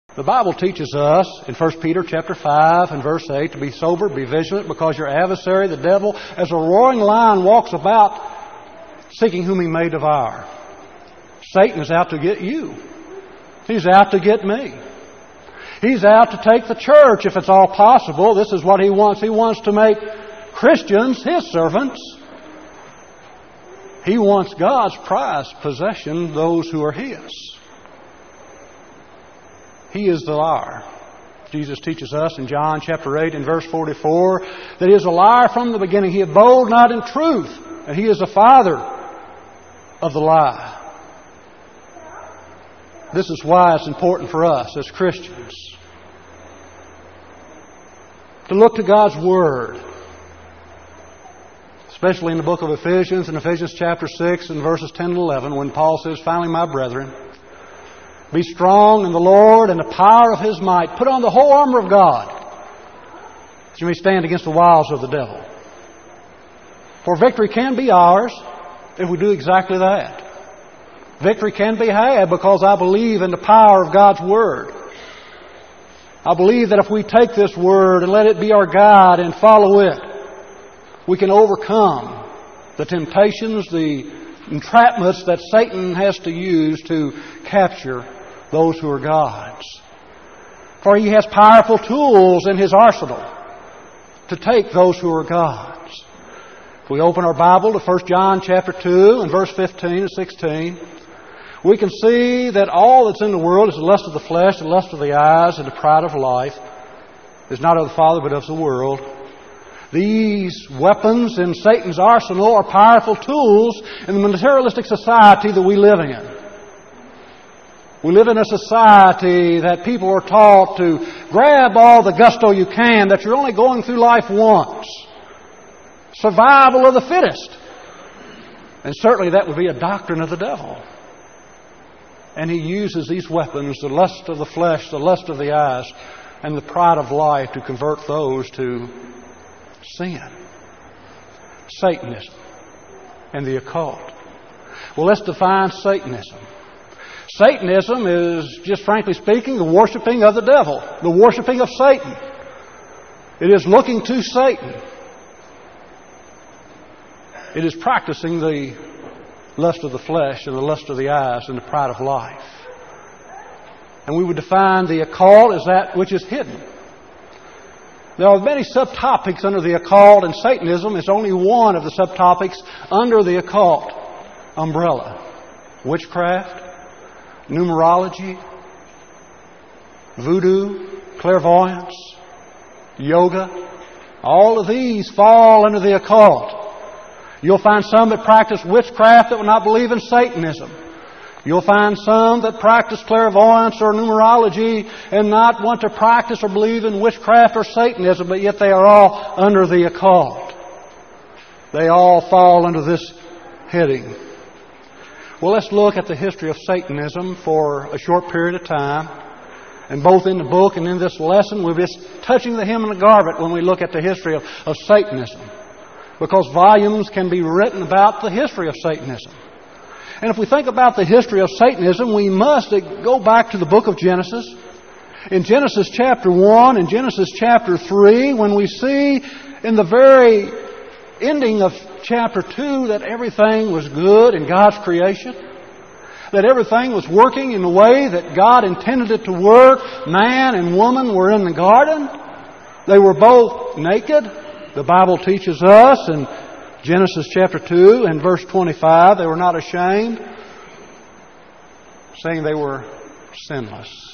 The Bible teaches us in 1 Peter chapter 5 and verse 8 to be sober, be vigilant, because your adversary, the devil, as a roaring lion walks about seeking whom he may devour. Satan is out to get you. He's out to get me. He's out to take the church if it's all possible. This is what he wants. He wants to make Christians his servants. He wants God's prized possession, those who are his. He is the liar. Jesus teaches us in John chapter 8 and verse 44 that he is a liar from the beginning. He abode not in truth, and he is the father of the lie. This is why it's important for us as Christians to look to God's Word, especially in the book of Ephesians, in Ephesians chapter 6 and verses 10 and 11, when Paul says, "Finally, my brethren, be strong in the Lord and the power of His might. Put on the whole armor of God, that you may stand against the wiles of the devil. For victory can be ours if we do exactly that. Victory can be had because I believe in the power of God's Word. I believe that if we take this Word and let it be our guide and follow it, we can overcome the temptations, the entrapments that Satan has to use to capture those who are God's. For he has powerful tools in his arsenal to take those who are God's." If we open our Bible to 1 John chapter 2 and verse 15 and 16, we can see that all that's in the world is the lust of the flesh, the lust of the eyes, and the pride of life. Is not of the Father, but of the world. These weapons in Satan's arsenal are powerful tools in the materialistic society that we live in. We live in a society that people are taught to grab all the gusto you can, that you're only going through life once. Survival of the fittest. And certainly that would be a doctrine of the devil. And he uses these weapons, the lust of the flesh, the lust of the eyes, and the pride of life, to convert those to sin. Satanism and the occult. Well, let's define Satanism. Satanism is, just frankly speaking, the worshiping of the devil, the worshiping of Satan. It is looking to Satan. It is practicing the lust of the flesh and the lust of the eyes and the pride of life. And we would define the occult as that which is hidden. There are many subtopics under the occult, and Satanism is only one of the subtopics under the occult umbrella. Witchcraft, numerology, voodoo, clairvoyance, yoga. All of these fall under the occult. You'll find some that practice witchcraft that will not believe in Satanism. You'll find some that practice clairvoyance or numerology and not want to practice or believe in witchcraft or Satanism, but yet they are all under the occult. They all fall under this heading. Well, let's look at the history of Satanism for a short period of time. And both in the book and in this lesson, we're just touching the hem and the garment when we look at the history of Satanism. Because volumes can be written about the history of Satanism. And if we think about the history of Satanism, we must go back to the book of Genesis. In Genesis chapter 1 and Genesis chapter 3, when we see in the very ending of chapter 2 that everything was good in God's creation, that everything was working in the way that God intended it to work. Man and woman were in the garden. They were both naked. The Bible teaches us in Genesis chapter 2 and verse 25, they were not ashamed, saying they were sinless.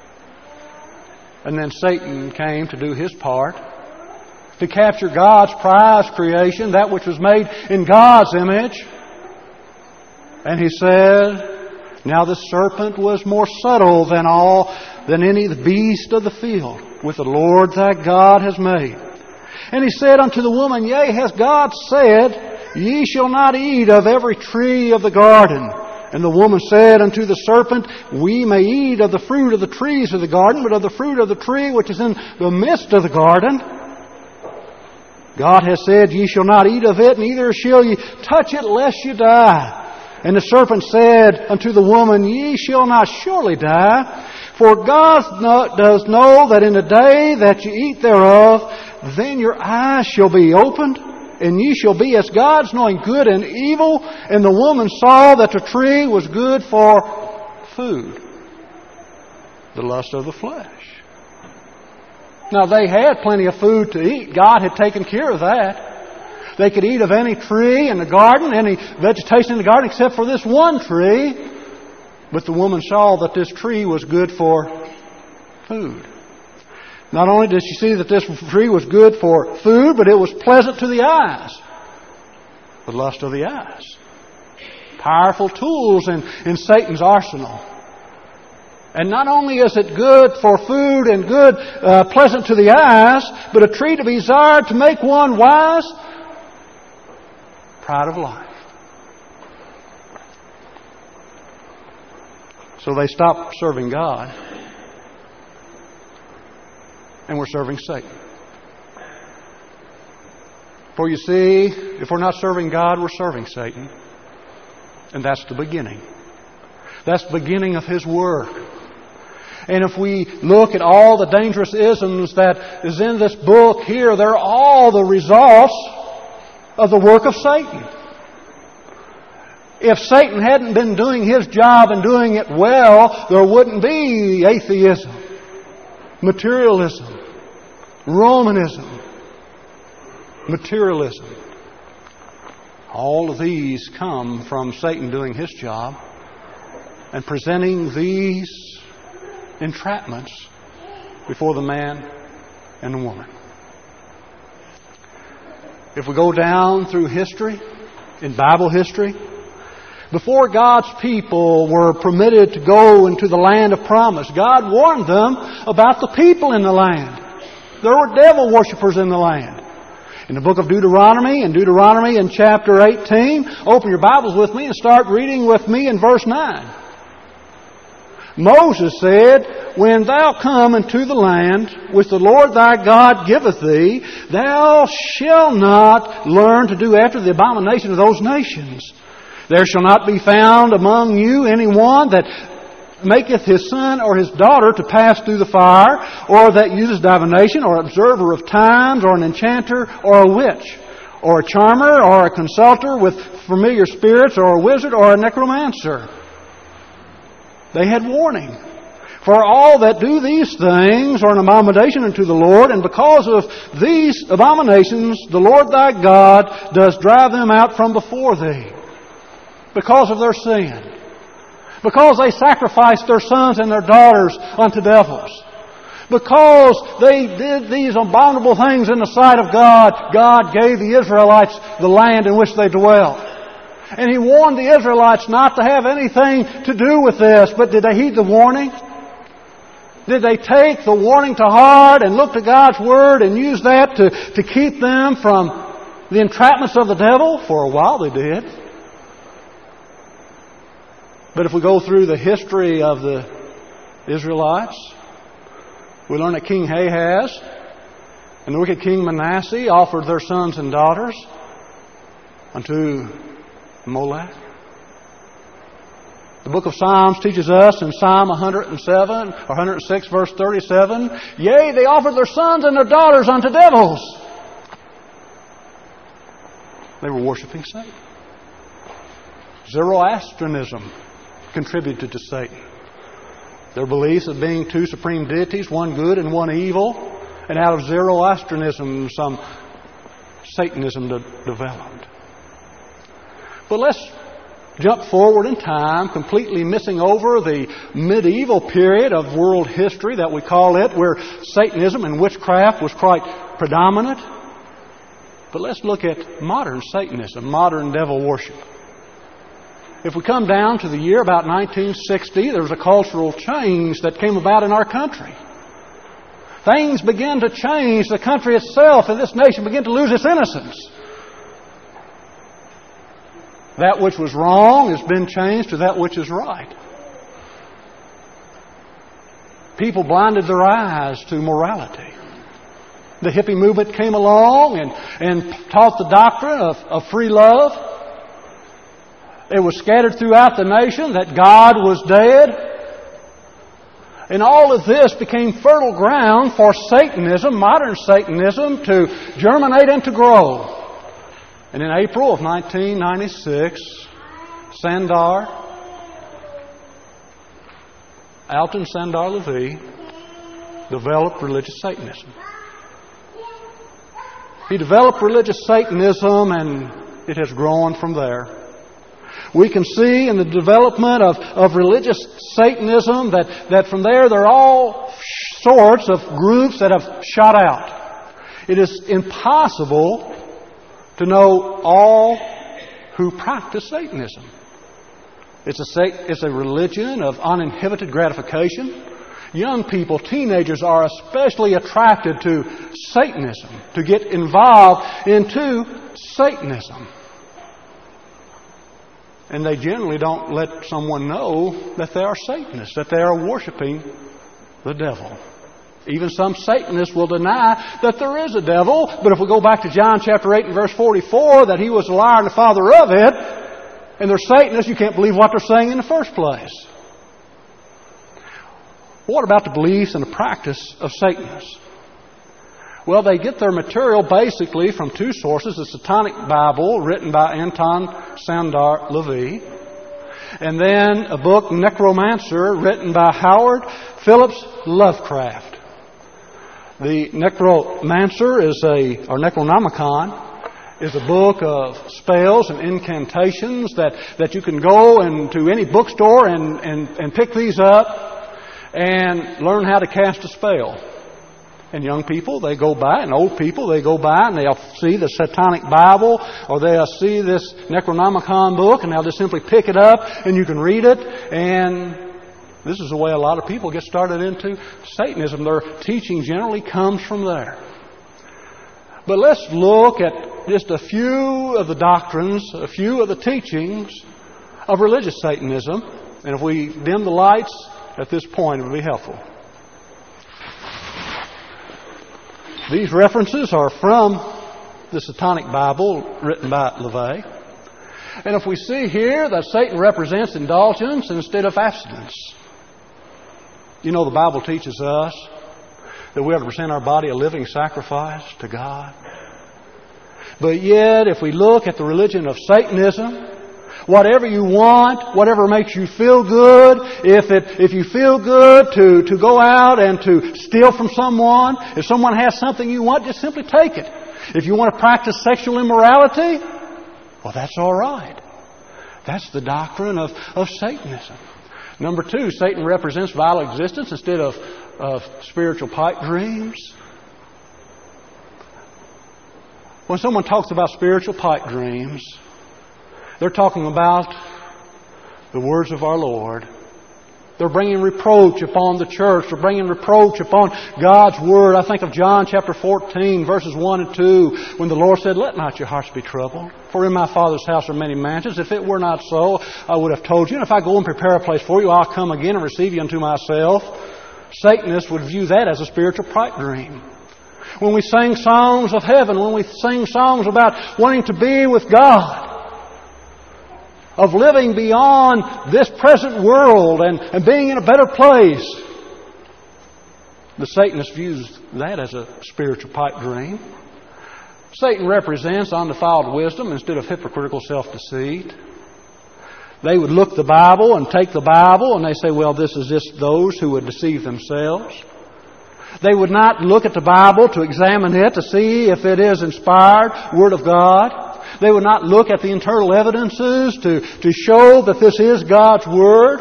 And then Satan came to do his part, to capture God's prized creation, that which was made in God's image. And he said, "Now the serpent was more subtle than any beast of the field, which the Lord thy God has made. And he said unto the woman, Yea, has God said, Ye shall not eat of every tree of the garden? And the woman said unto the serpent, We may eat of the fruit of the trees of the garden, but of the fruit of the tree which is in the midst of the garden, God has said, Ye shall not eat of it, neither shall ye touch it, lest ye die. And the serpent said unto the woman, Ye shall not surely die, For God does know that in the day that you eat thereof, then your eyes shall be opened, and ye shall be as gods, knowing good and evil. And the woman saw that the tree was good for food, the lust of the flesh. Now they had plenty of food to eat. God had taken care of that. They could eat of any tree in the garden, any vegetation in the garden, except for this one tree. But the woman saw that this tree was good for food. Not only did she see that this tree was good for food, but it was pleasant to the eyes. The lust of the eyes. Powerful tools in Satan's arsenal. And not only is it good for food and good, pleasant to the eyes, but a tree to be desired to make one wise. Pride of life. So they stopped serving God, and we're serving Satan. For you see, if we're not serving God, we're serving Satan. And that's the beginning. That's the beginning of his work. And if we look at all the dangerous isms that is in this book here, they're all the results of the work of Satan. If Satan hadn't been doing his job and doing it well, there wouldn't be atheism, materialism, Romanism, materialism. All of these come from Satan doing his job and presenting these entrapments before the man and the woman. If we go down through history, in Bible history, before God's people were permitted to go into the land of promise, God warned them about the people in the land. There were devil worshippers in the land. In the book of Deuteronomy in chapter 18, open your Bibles with me and start reading with me in verse 9. Moses said, When thou come into the land which the Lord thy God giveth thee, thou shalt not learn to do after the abomination of those nations. There shall not be found among you any one that maketh his son or his daughter to pass through the fire, or that uses divination, or observer of times, or an enchanter, or a witch, or a charmer, or a consulter with familiar spirits, or a wizard, or a necromancer. They had warning. For all that do these things are an abomination unto the Lord, and because of these abominations the Lord thy God does drive them out from before thee. Because of their sin. Because they sacrificed their sons and their daughters unto devils. Because they did these abominable things in the sight of God, God gave the Israelites the land in which they dwelt. And He warned the Israelites not to have anything to do with this. But did they heed the warning? Did they take the warning to heart and look to God's Word and use that to keep them from the entrapments of the devil? For a while they did. But if we go through the history of the Israelites, we learn that King Ahaz and the wicked King Manasseh offered their sons and daughters unto Molech. The book of Psalms teaches us in Psalm 107 or 106 verse 37, Yea, they offered their sons and their daughters unto devils. They were worshiping Satan. Zoroastrianism contributed to Satan. Their beliefs of being two supreme deities, one good and one evil, and out of Zoroastrianism some Satanism developed. But let's jump forward in time, completely missing over the medieval period of world history that we call it, where Satanism and witchcraft was quite predominant. But let's look at modern Satanism, modern devil worship. If we come down to the year about 1960, there was a cultural change that came about in our country. Things began to change. The country itself and this nation began to lose its innocence. That which was wrong has been changed to that which is right. People blinded their eyes to morality. The hippie movement came along and taught the doctrine of free love. It was scattered throughout the nation that God was dead. And all of this became fertile ground for Satanism, modern Satanism, to germinate and to grow. And in April of 1996, Alton Sandar LaVey developed religious Satanism. He developed religious Satanism, and it has grown from there. We can see in the development of religious Satanism that from there are all sorts of groups that have shot out. It is impossible to know all who practice Satanism. It's a religion of uninhibited gratification. Young people, teenagers, are especially attracted to Satanism, to get involved into Satanism. And they generally don't let someone know that they are Satanists, that they are worshiping the devil. Even some Satanists will deny that there is a devil, but if we go back to John chapter 8 and verse 44, that he was a liar and the father of it, and they're Satanists, you can't believe what they're saying in the first place. What about the beliefs and the practice of Satanists? Well, they get their material basically from two sources: the Satanic Bible, written by Alton Sandar LaVey, and then a book, Necromancer, written by Howard Phillips Lovecraft. The Necromancer or Necronomicon is a book of spells and incantations that you can go into any bookstore and pick these up and learn how to cast a spell. And young people, they go by, and old people, they go by, and they'll see the Satanic Bible, or they'll see this Necronomicon book, and they'll just simply pick it up, and you can read it. And this is the way a lot of people get started into Satanism. Their teaching generally comes from there. But let's look at just a few of the doctrines, a few of the teachings of religious Satanism. And if we dim the lights at this point, it would be helpful. These references are from the Satanic Bible written by LaVey. And if we see here that Satan represents indulgence instead of abstinence. You know, the Bible teaches us that we are to present our body a living sacrifice to God. But yet, if we look at the religion of Satanism, whatever you want, whatever makes you feel good, if you feel good to go out and to steal from someone, if someone has something you want, just simply take it. If you want to practice sexual immorality, well, that's all right. That's the doctrine of Satanism. Number two, Satan represents vile existence instead of spiritual pipe dreams. When someone talks about spiritual pipe dreams, they're talking about the words of our Lord. They're bringing reproach upon the church. They're bringing reproach upon God's Word. I think of John chapter 14, verses 1 and 2, when the Lord said, "Let not your hearts be troubled, for in my Father's house are many mansions. If it were not so, I would have told you. And if I go and prepare a place for you, I'll come again and receive you unto myself." Satanists would view that as a spiritual pipe dream. When we sing songs of heaven, when we sing songs about wanting to be with God, of living beyond this present world and being in a better place, the Satanist views that as a spiritual pipe dream. Satan represents undefiled wisdom instead of hypocritical self-deceit. They would look at the Bible and take the Bible and they say, well, this is just those who would deceive themselves. They would not look at the Bible to examine it to see if it is inspired Word of God. They would not look at the internal evidences to show that this is God's Word.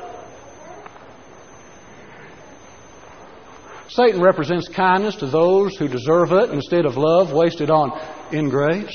Satan represents kindness to those who deserve it instead of love wasted on ingrates.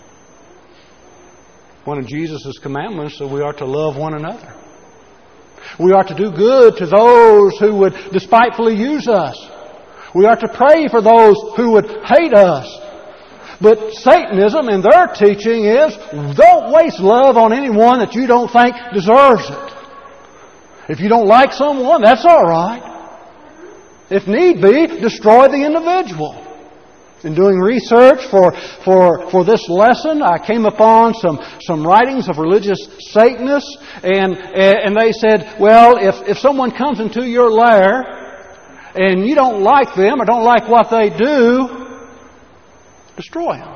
One of Jesus' commandments that we are to love one another. We are to do good to those who would despitefully use us. We are to pray for those who would hate us. But Satanism in their teaching is, don't waste love on anyone that you don't think deserves it. If you don't like someone, that's all right. If need be, destroy the individual. In doing research for this lesson, I came upon some writings of religious Satanists, and they said, well, if someone comes into your lair and you don't like them or don't like what they do, destroy them.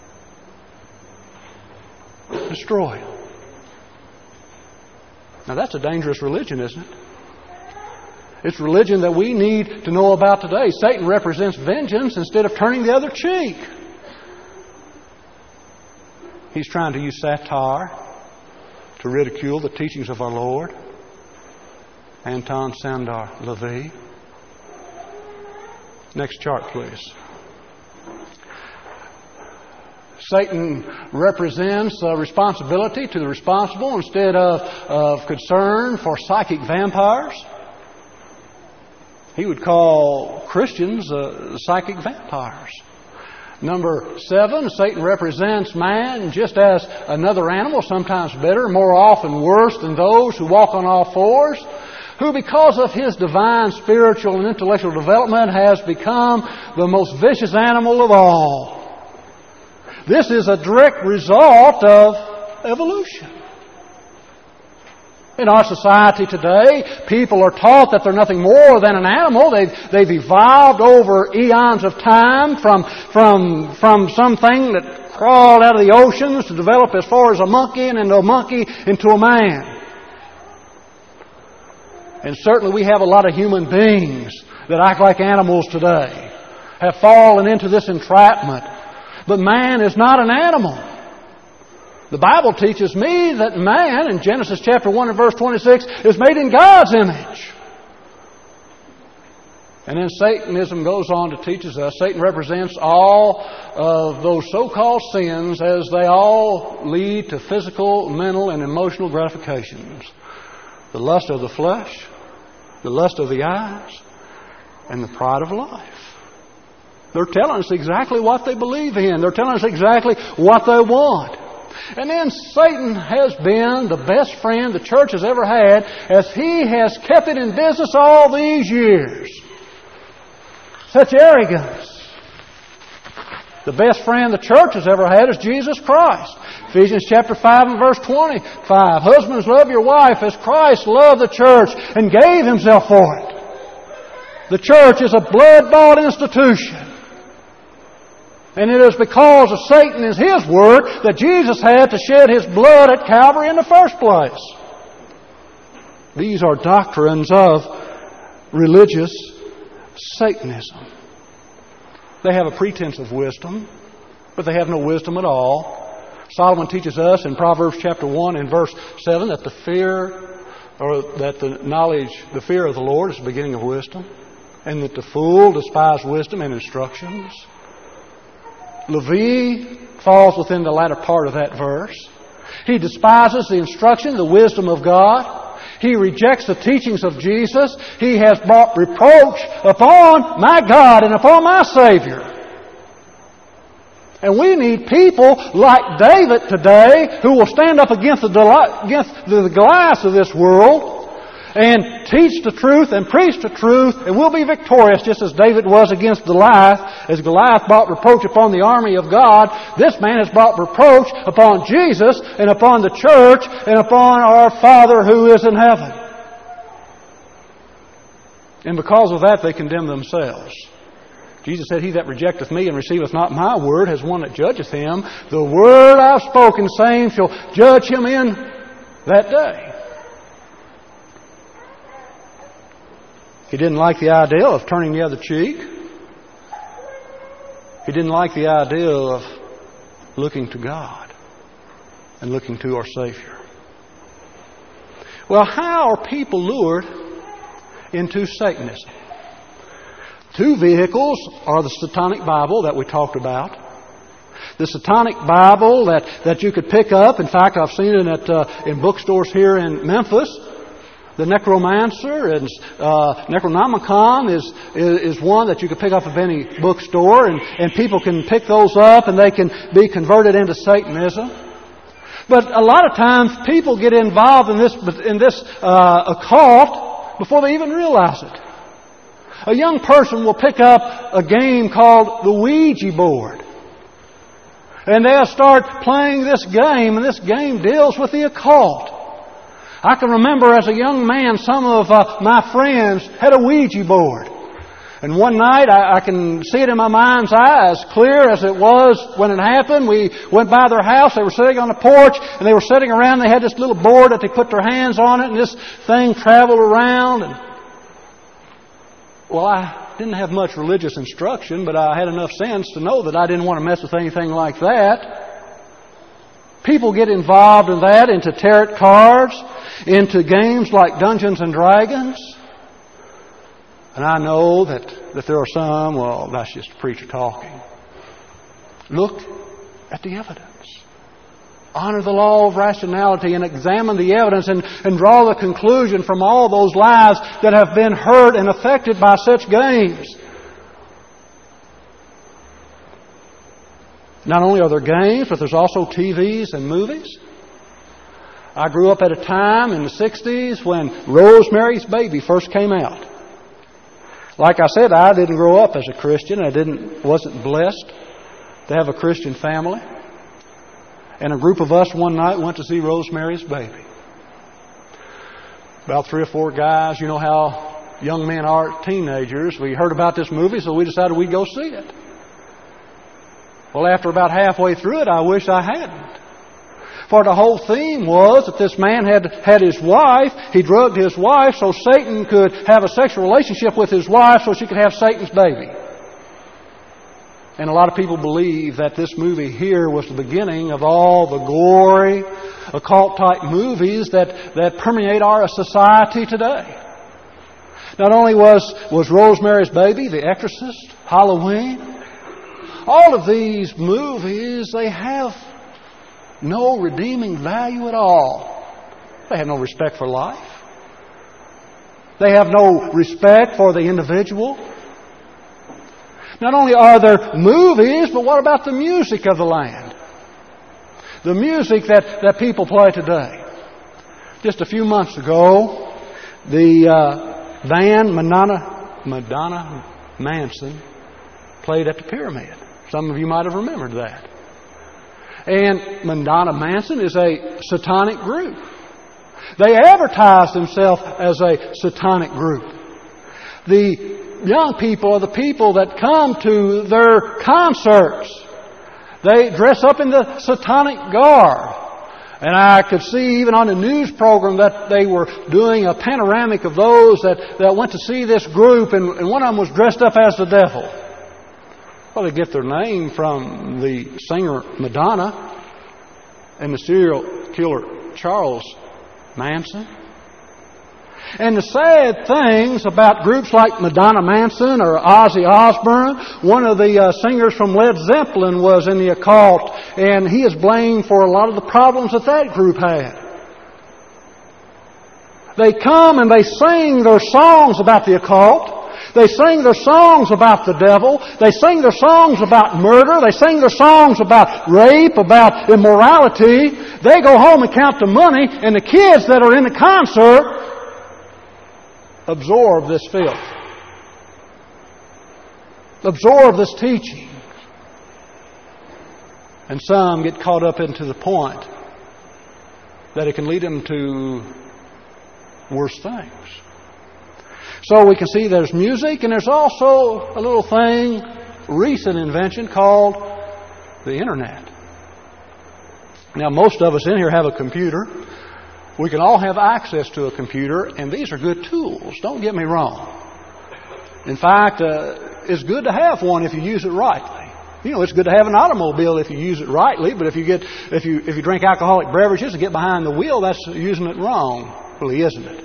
Destroy them. Now that's a dangerous religion, isn't it? It's religion that we need to know about today. Satan represents vengeance instead of turning the other cheek. He's trying to use satire to ridicule the teachings of our Lord. Anton Sandor Lavie. Next chart, please. Satan represents responsibility to the responsible instead of concern for psychic vampires. He would call Christians psychic vampires. Number 7, Satan represents man just as another animal, sometimes better, more often worse than those who walk on all fours, who because of his divine spiritual and intellectual development has become the most vicious animal of all. This is a direct result of evolution. In our society today, people are taught that they're nothing more than an animal. They've evolved over eons of time from something that crawled out of the oceans to develop as far as a monkey, and into a monkey into a man. And certainly we have a lot of human beings that act like animals today, have fallen into this entrapment. But man is not an animal. The Bible teaches me that man, in Genesis chapter 1 and verse 26, is made in God's image. And then Satanism goes on to teach us, Satan represents all of those so-called sins as they all lead to physical, mental, and emotional gratifications. The lust of the flesh, the lust of the eyes, and the pride of life. They're telling us exactly what they believe in. They're telling us exactly what they want. And then Satan has been the best friend the church has ever had, as he has kept it in business all these years. Such arrogance. The best friend the church has ever had is Jesus Christ. Ephesians chapter 5 and verse 25. Husbands, love your wife as Christ loved the church and gave himself for it. The church is a blood-bought institution. And it is because of Satan and his work that Jesus had to shed his blood at Calvary in the first place. These are doctrines of religious Satanism. They have a pretense of wisdom, but they have no wisdom at all. Solomon teaches us in Proverbs chapter 1 and verse 7 that the fear of the Lord is the beginning of wisdom, and that the fool despises wisdom and instructions. Lavie falls within the latter part of that verse. He despises the instruction, the wisdom of God. He rejects the teachings of Jesus. He has brought reproach upon my God and upon my Savior. And we need people like David today who will stand up against the Goliath of this world and teach the truth and preach the truth, and we'll be victorious just as David was against Goliath. As Goliath brought reproach upon the army of God, this man has brought reproach upon Jesus and upon the church and upon our Father who is in heaven. And because of that, they condemn themselves. Jesus said, "He that rejecteth me and receiveth not my word has one that judgeth him. The word I've spoken, same shall judge him in that day." He didn't like the idea of turning the other cheek. He didn't like the idea of looking to God and looking to our Savior. Well, how are people lured into Satanism? Two vehicles are the Satanic Bible that we talked about. The Satanic Bible that you could pick up. In fact, I've seen it in bookstores here in Memphis. The Necromancer and Necronomicon is one that you can pick up at any bookstore, and people can pick those up and they can be converted into Satanism. But a lot of times people get involved in this occult before they even realize it. A young person will pick up a game called the Ouija board. And they'll start playing this game, and this game deals with the occult. I can remember as a young man, some of my friends had a Ouija board. And one night, I can see it in my mind's eye as clear as it was when it happened. We went by their house. They were sitting on the porch, and they were sitting around. They had this little board that they put their hands on it, and this thing traveled around. And well, I didn't have much religious instruction, but I had enough sense to know that I didn't want to mess with anything like that. People get involved in that, into tarot cards, into games like Dungeons and Dragons. And I know that there are some, well, that's just a preacher talking. Look at the evidence. Honor the law of rationality and examine the evidence and draw the conclusion from all those lives that have been hurt and affected by such games. Not only are there games, but there's also TVs and movies. I grew up at a time in the 60s when Rosemary's Baby first came out. Like I said, I didn't grow up as a Christian. I wasn't blessed to have a Christian family. And a group of us one night went to see Rosemary's Baby. About 3 or 4 guys. You know how young men are, teenagers. We heard about this movie, so we decided we'd go see it. Well, after about halfway through it, I wish I hadn't. For the whole theme was that this man had his wife. He drugged his wife so Satan could have a sexual relationship with his wife so she could have Satan's baby. And a lot of people believe that this movie here was the beginning of all the gory, occult-type movies that permeate our society today. Not only was Rosemary's Baby, The Exorcist, Halloween, all of these movies, they have no redeeming value at all. They have no respect for life. They have no respect for the individual. Not only are there movies, but what about the music of the land? The music that people play today. Just a few months ago, the band Madonna Manson played at the Pyramid. Some of you might have remembered that. And Madonna Manson is a satanic group. They advertise themselves as a satanic group. The young people are the people that come to their concerts. They dress up in the satanic garb. And I could see even on the news program that they were doing a panoramic of those that went to see this group, and one of them was dressed up as the devil. Well, they get their name from the singer Madonna and the serial killer Charles Manson. And the sad things about groups like Madonna Manson or Ozzy Osbourne, one of the singers from Led Zeppelin was in the occult, and he is blamed for a lot of the problems that group had. They come and they sing their songs about the occult. They sing their songs about the devil. They sing their songs about murder. They sing their songs about rape, about immorality. They go home and count the money, and the kids that are in the concert absorb this filth. Absorb this teaching. And some get caught up into the point that it can lead them to worse things. So we can see there's music, and there's also a little thing, recent invention called the Internet. Now, most of us in here have a computer. We can all have access to a computer, and these are good tools. Don't get me wrong. In fact, it's good to have one if you use it rightly. You know, it's good to have an automobile if you use it rightly, but if you drink alcoholic beverages and get behind the wheel, that's using it wrong, really, isn't it?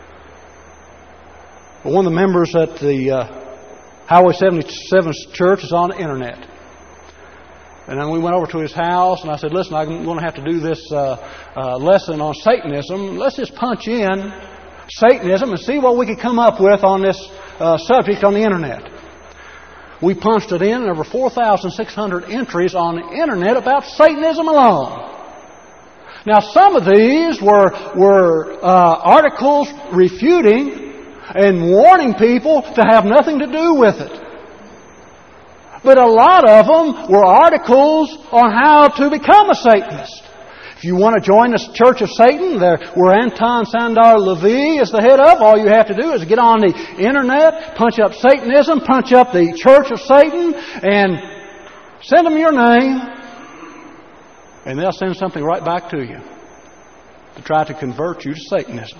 But one of the members at the Highway 77 church is on the Internet. And then we went over to his house, and I said, listen, I'm going to have to do this lesson on Satanism. Let's just punch in Satanism and see what we can come up with on this subject on the Internet. We punched it in, and there were 4,600 entries on the Internet about Satanism alone. Now, some of these were articles refuting and warning people to have nothing to do with it. But a lot of them were articles on how to become a Satanist. If you want to join the Church of Satan, where Anton Sandar Levy is the head of, all you have to do is get on the internet, punch up Satanism, punch up the Church of Satan, and send them your name, and they'll send something right back to you to try to convert you to Satanism.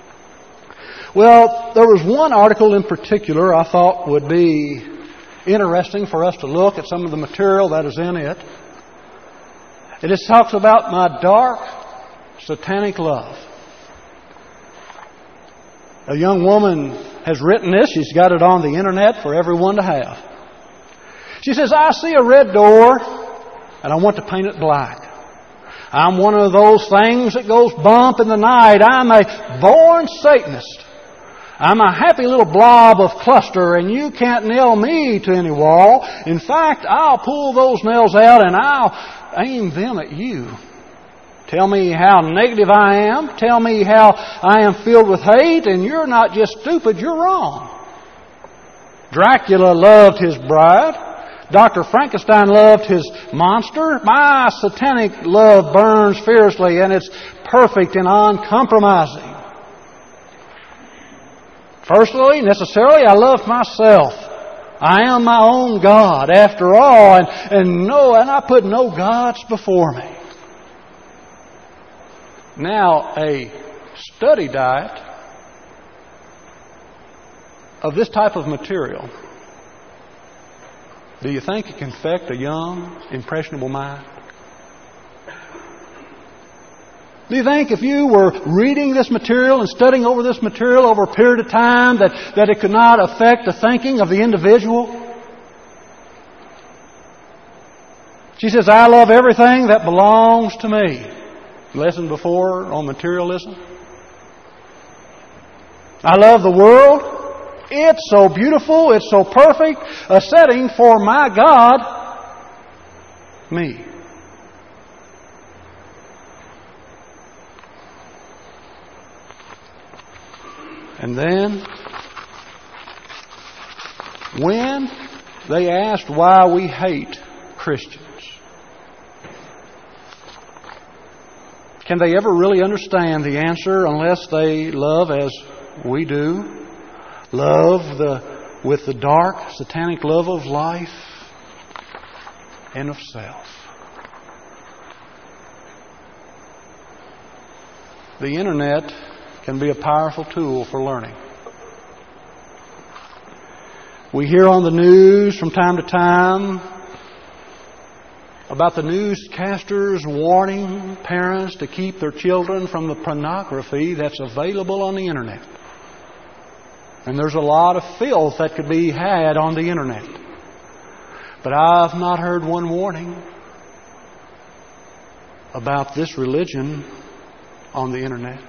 Well, there was one article in particular I thought would be interesting for us to look at some of the material that is in it. It just talks about my dark, satanic love. A young woman has written this. She's got it on the internet for everyone to have. She says, I see a red door and I want to paint it black. I'm one of those things that goes bump in the night. I'm a born Satanist. I'm a happy little blob of cluster, and you can't nail me to any wall. In fact, I'll pull those nails out and I'll aim them at you. Tell me how negative I am. Tell me how I am filled with hate, and you're not just stupid, you're wrong. Dracula loved his bride. Dr. Frankenstein loved his monster. My satanic love burns fiercely, and it's perfect and uncompromising. Firstly, necessarily, I love myself. I am my own God, after all, and I put no gods before me. Now, a study diet of this type of material, do you think it can affect a young, impressionable mind? Do you think if you were reading this material and studying over this material over a period of time that it could not affect the thinking of the individual? She says, I love everything that belongs to me. Lesson before on materialism. I love the world. It's so beautiful. It's so perfect. A setting for my God, me. And then, when they asked why we hate Christians, can they ever really understand the answer unless they love as we do? Love with the dark, satanic love of life and of self. The internet can be a powerful tool for learning. We hear on the news from time to time about the newscasters warning parents to keep their children from the pornography that's available on the internet. And there's a lot of filth that could be had on the internet. But I've not heard one warning about this religion on the internet.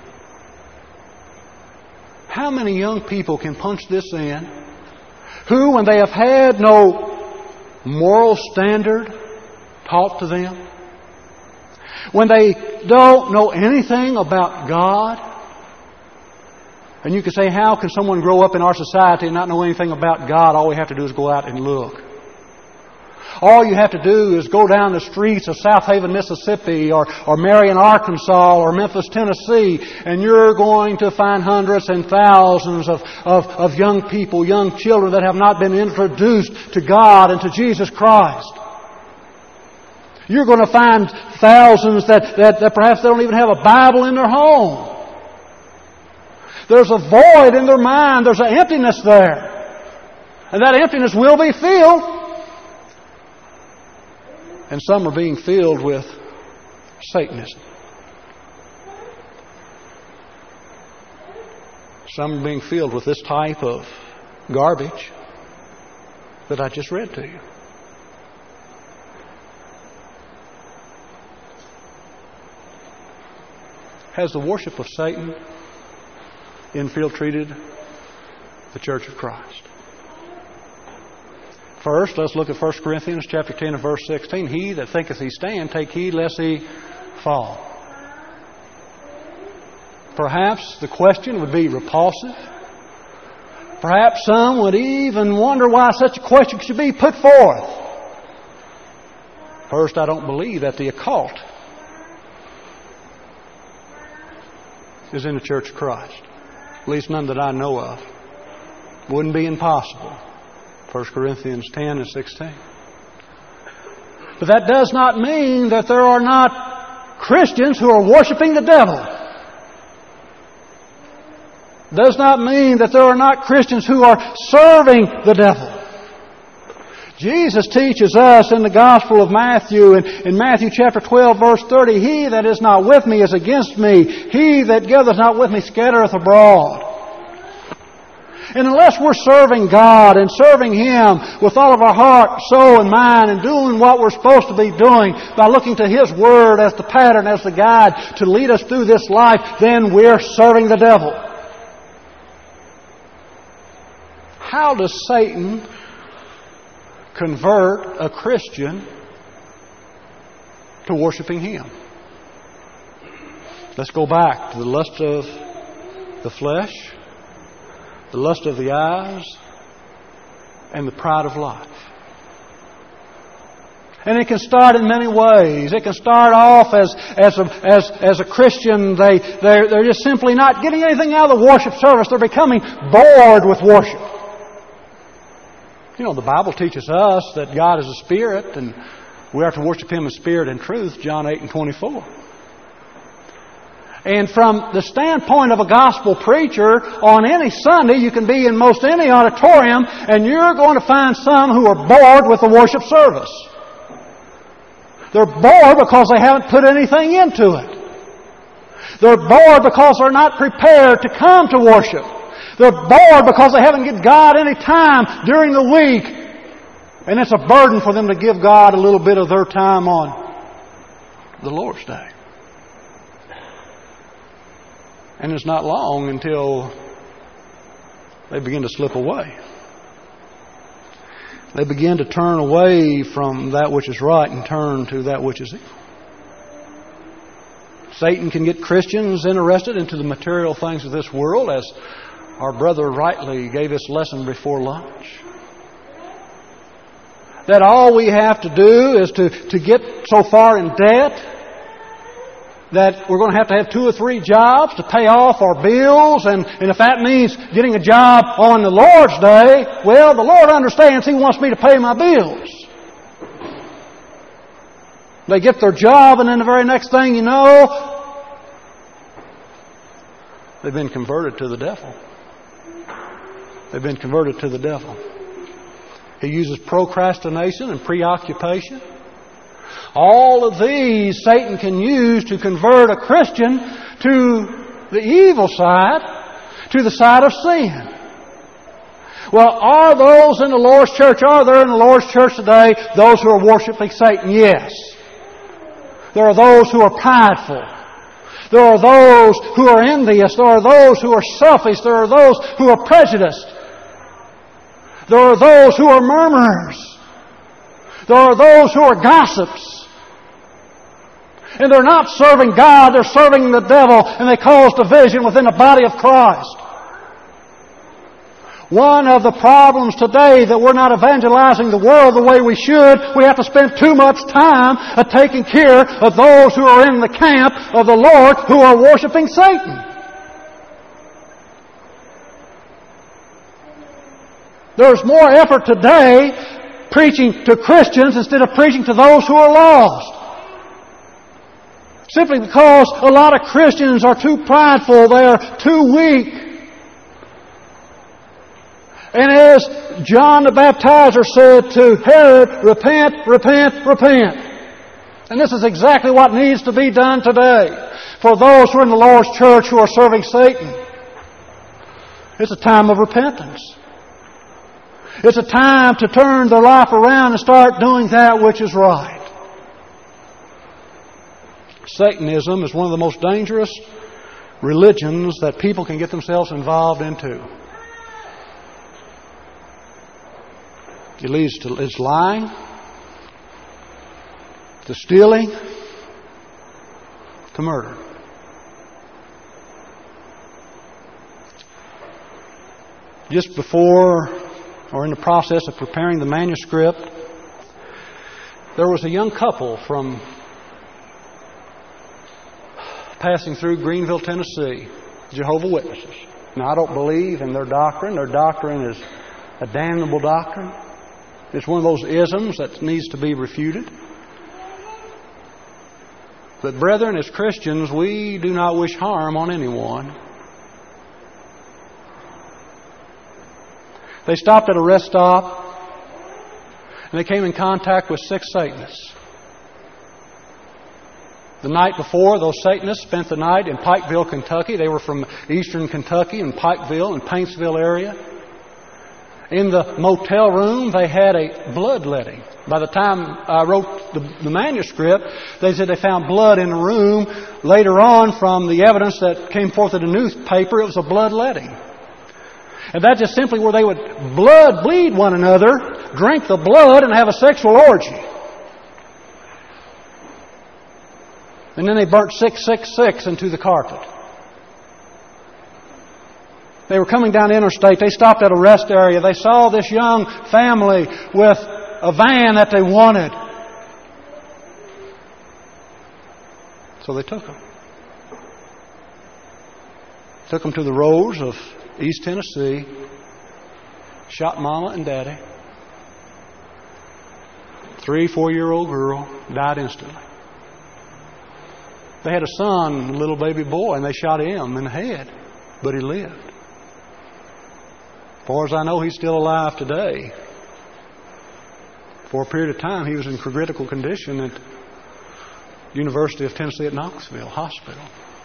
How many young people can punch this in who, when they have had no moral standard taught to them, when they don't know anything about God, and you can say, how can someone grow up in our society and not know anything about God? All we have to do is go out and look. All you have to do is go down the streets of South Haven, Mississippi, or Marion, Arkansas, or Memphis, Tennessee, and you're going to find hundreds and thousands of young people, young children that have not been introduced to God and to Jesus Christ. You're going to find thousands that perhaps they don't even have a Bible in their home. There's a void in their mind. There's an emptiness there. And that emptiness will be filled. And some are being filled with Satanism. Some are being filled with this type of garbage that I just read to you. Has the worship of Satan infiltrated the Church of Christ? First, let's look at 1 Corinthians chapter 10 and verse 16. He that thinketh he stand, take heed lest he fall. Perhaps the question would be repulsive. Perhaps some would even wonder why such a question should be put forth. First, I don't believe that the occult is in the Church of Christ. At least none that I know of. Wouldn't be impossible. 1 Corinthians 10 and 16. But that does not mean that there are not Christians who are worshiping the devil. Does not mean that there are not Christians who are serving the devil. Jesus teaches us in the Gospel of Matthew, in Matthew chapter 12, verse 30, He that is not with me is against me. He that gathereth not with me scattereth abroad. And unless we're serving God and serving Him with all of our heart, soul, and mind, and doing what we're supposed to be doing by looking to His Word as the pattern, as the guide to lead us through this life, then we're serving the devil. How does Satan convert a Christian to worshiping him? Let's go back to the lust of the flesh, the lust of the eyes, and the pride of life. And it can start in many ways. It can start off as a Christian. They're just simply not getting anything out of the worship service. They're becoming bored with worship. You know, the Bible teaches us that God is a spirit and we have to worship Him in spirit and truth, John 8 and 24. And from the standpoint of a gospel preacher, on any Sunday you can be in most any auditorium and you're going to find some who are bored with the worship service. They're bored because they haven't put anything into it. They're bored because they're not prepared to come to worship. They're bored because they haven't given God any time during the week. And it's a burden for them to give God a little bit of their time on the Lord's Day. And it's not long until they begin to slip away. They begin to turn away from that which is right and turn to that which is evil. Satan can get Christians interested into the material things of this world, as our brother rightly gave us lesson before lunch. That all we have to do is to get so far in debt that we're going to have 2 or 3 jobs to pay off our bills. And if that means getting a job on the Lord's Day, well, the Lord understands He wants me to pay my bills. They get their job and then the very next thing you know, they've been converted to the devil. They've been converted to the devil. He uses procrastination and preoccupation. All of these Satan can use to convert a Christian to the evil side, to the side of sin. Well, are those in the Lord's church? Are there in the Lord's church today those who are worshiping Satan? Yes. There are those who are prideful. There are those who are envious. There are those who are selfish. There are those who are prejudiced. There are those who are murmurers. There are those who are gossips. And they're not serving God, they're serving the devil, and they cause division within the body of Christ. One of the problems today that we're not evangelizing the world the way we should, we have to spend too much time taking care of those who are in the camp of the Lord who are worshiping Satan. There's more effort today preaching to Christians instead of preaching to those who are lost. Simply because a lot of Christians are too prideful, they are too weak. And as John the Baptizer said to Herod, repent, repent, repent. And this is exactly what needs to be done today for those who are in the Lord's church who are serving Satan. It's a time of repentance. It's a time to turn their life around and start doing that which is right. Satanism is one of the most dangerous religions that people can get themselves involved into. It leads to its lying, to stealing, to murder. just before or in the process of preparing the manuscript, there was a young couple from passing through Greenville, Tennessee, Jehovah's Witnesses. Now, I don't believe in their doctrine. Their doctrine is a damnable doctrine. It's one of those isms that needs to be refuted. But brethren, as Christians, we do not wish harm on anyone. They stopped at a rest stop and they came in contact with 6 Satanists. The night before, those Satanists spent the night in Pikeville, Kentucky. They were from eastern Kentucky in Pikeville and Paintsville area. In the motel room, they had a bloodletting. By the time I wrote the manuscript, they said they found blood in the room. Later on, from the evidence that came forth in the newspaper, it was a bloodletting. And that's just simply where they would bleed one another, drink the blood, and have a sexual orgy. And then they burnt 666 into the carpet. They were coming down the interstate. They stopped at a rest area. They saw this young family with a van that they wanted. So they took them. Took them to the roads of East Tennessee. Shot Mama and Daddy. 3-4-year-old girl died instantly. They had a son, a little baby boy, and they shot him in the head. But he lived. As far as I know, he's still alive today. For a period of time, he was in critical condition at University of Tennessee at Knoxville Hospital.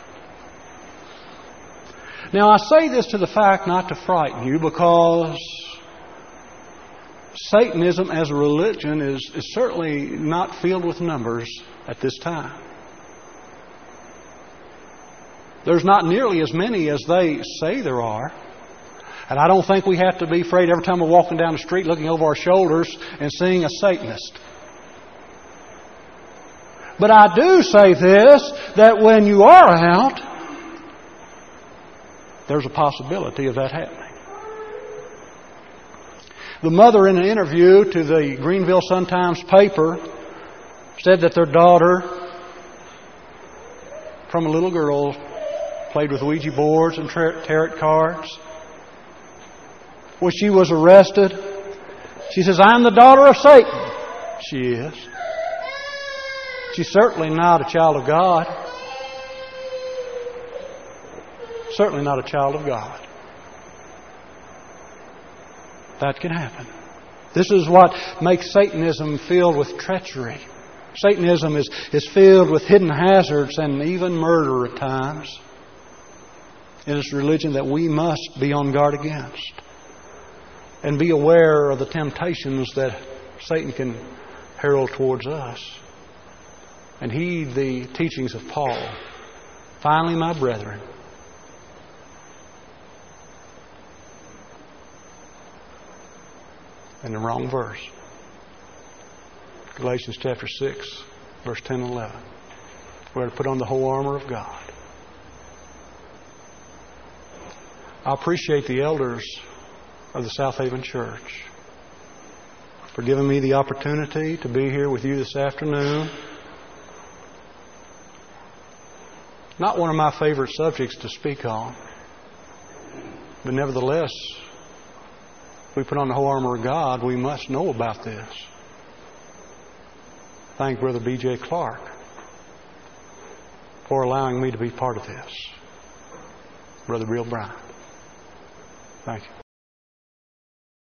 Now, I say this to the fact not to frighten you, because Satanism as a religion is certainly not filled with numbers at this time. There's not nearly as many as they say there are. And I don't think we have to be afraid every time we're walking down the street looking over our shoulders and seeing a Satanist. But I do say this, that when you are out, there's a possibility of that happening. The mother, in an interview to the Greenville Sun-Times paper, said that their daughter, from a little girl, played with Ouija boards and tarot cards. When she was arrested, she says, "I'm the daughter of Satan." She is. She's certainly not a child of God. Certainly not a child of God. That can happen. This is what makes Satanism filled with treachery. Satanism is filled with hidden hazards and even murder at times. It is a religion that we must be on guard against. And be aware of the temptations that Satan can herald towards us. And heed the teachings of Paul. Finally, my brethren, and the wrong verse. Galatians chapter 6, verse 10 and 11. We're to put on the whole armor of God. I appreciate the elders of the South Haven Church for giving me the opportunity to be here with you this afternoon. Not one of my favorite subjects to speak on, but nevertheless, if we put on the whole armor of God, we must know about this. Thank Brother B.J. Clark for allowing me to be part of this. Brother Bill Bryant. Thank you.